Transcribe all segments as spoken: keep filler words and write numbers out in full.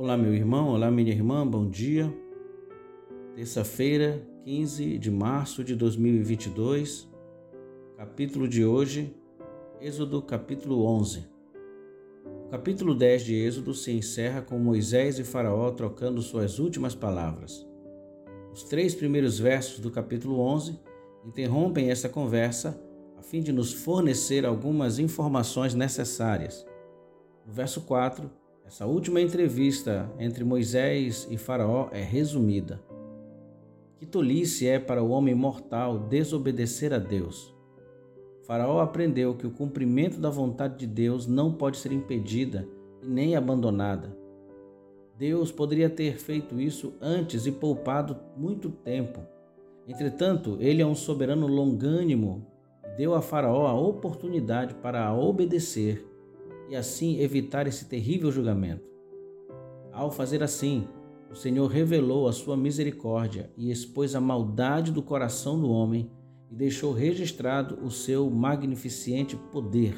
Olá, meu irmão, olá, minha irmã, bom dia. Terça-feira, quinze de março de dois mil e vinte e dois, capítulo de hoje, Êxodo capítulo onze. O capítulo dez de Êxodo se encerra com Moisés e Faraó trocando suas últimas palavras. Os três primeiros versos do capítulo onze interrompem essa conversa a fim de nos fornecer algumas informações necessárias. No verso quatro, essa última entrevista entre Moisés e Faraó é resumida. Que tolice é para o homem mortal desobedecer a Deus. Faraó aprendeu que o cumprimento da vontade de Deus não pode ser impedida e nem abandonada. Deus poderia ter feito isso antes e poupado muito tempo. Entretanto, ele é um soberano longânimo e deu a Faraó a oportunidade para obedecer e assim evitar esse terrível julgamento. Ao fazer assim, o Senhor revelou a sua misericórdia e expôs a maldade do coração do homem e deixou registrado o seu magnificente poder.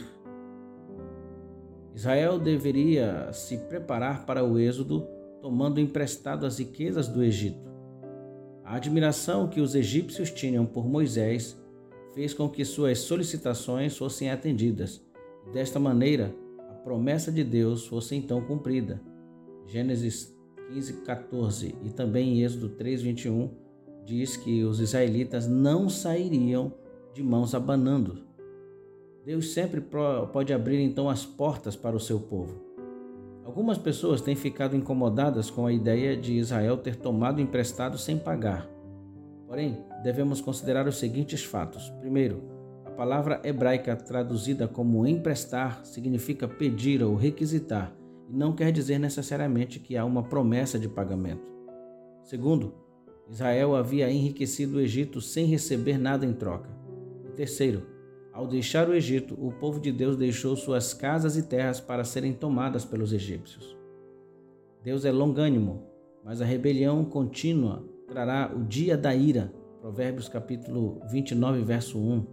Israel deveria se preparar para o êxodo, tomando emprestado as riquezas do Egito. A admiração que os egípcios tinham por Moisés fez com que suas solicitações fossem atendidas. Desta maneira, a promessa de Deus fosse então cumprida. Gênesis quinze, quatorze e também em Êxodo três, vinte e um diz que os israelitas não sairiam de mãos abanando. Deus sempre pode abrir então as portas para o seu povo. Algumas pessoas têm ficado incomodadas com a ideia de Israel ter tomado emprestado sem pagar. Porém, devemos considerar os seguintes fatos. Primeiro, a palavra hebraica traduzida como emprestar significa pedir ou requisitar e não quer dizer necessariamente que há uma promessa de pagamento. Segundo, Israel havia enriquecido o Egito sem receber nada em troca. E terceiro, ao deixar o Egito, o povo de Deus deixou suas casas e terras para serem tomadas pelos egípcios. Deus é longânimo, mas a rebelião contínua trará o dia da ira. Provérbios capítulo vinte e nove, verso um.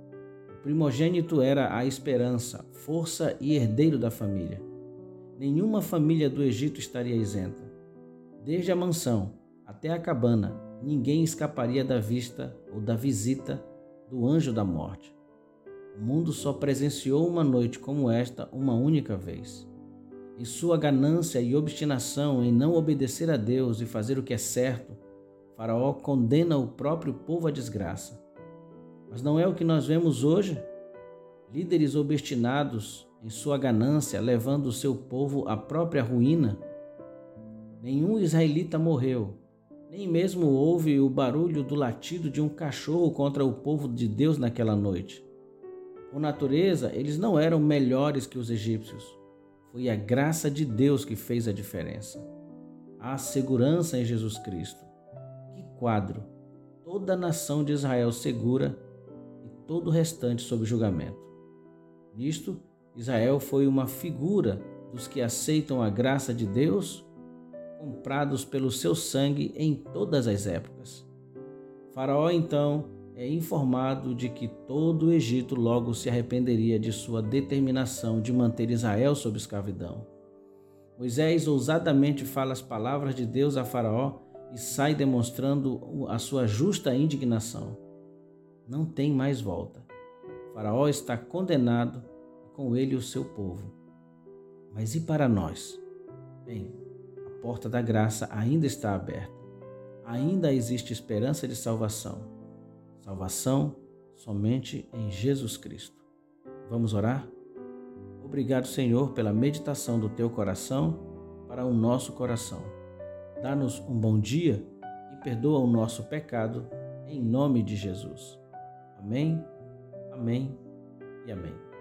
O primogênito era a esperança, força e herdeiro da família. Nenhuma família do Egito estaria isenta. Desde a mansão até a cabana, ninguém escaparia da vista ou da visita do anjo da morte. O mundo só presenciou uma noite como esta uma única vez. Em sua ganância e obstinação em não obedecer a Deus e fazer o que é certo, Faraó condena o próprio povo à desgraça. Mas não é o que nós vemos hoje? Líderes obstinados em sua ganância, levando o seu povo à própria ruína? Nenhum israelita morreu, nem mesmo houve o barulho do latido de um cachorro contra o povo de Deus naquela noite. Por natureza, eles não eram melhores que os egípcios. Foi a graça de Deus que fez a diferença. Há segurança em Jesus Cristo. Que quadro! Toda a nação de Israel segura e todo o restante sob julgamento. Nisto, Israel foi uma figura dos que aceitam a graça de Deus, comprados pelo seu sangue em todas as épocas. Faraó, então, é informado de que todo o Egito logo se arrependeria de sua determinação de manter Israel sob escravidão. Moisés ousadamente fala as palavras de Deus a Faraó e sai demonstrando a sua justa indignação. Não tem mais volta. Faraó está condenado e com ele o seu povo. Mas e para nós? Bem, a porta da graça ainda está aberta. Ainda existe esperança de salvação. Salvação somente em Jesus Cristo. Vamos orar? Obrigado, Senhor, pela meditação do teu coração para o nosso coração. Dá-nos um bom dia e perdoa o nosso pecado, em nome de Jesus. Amém, amém e amém.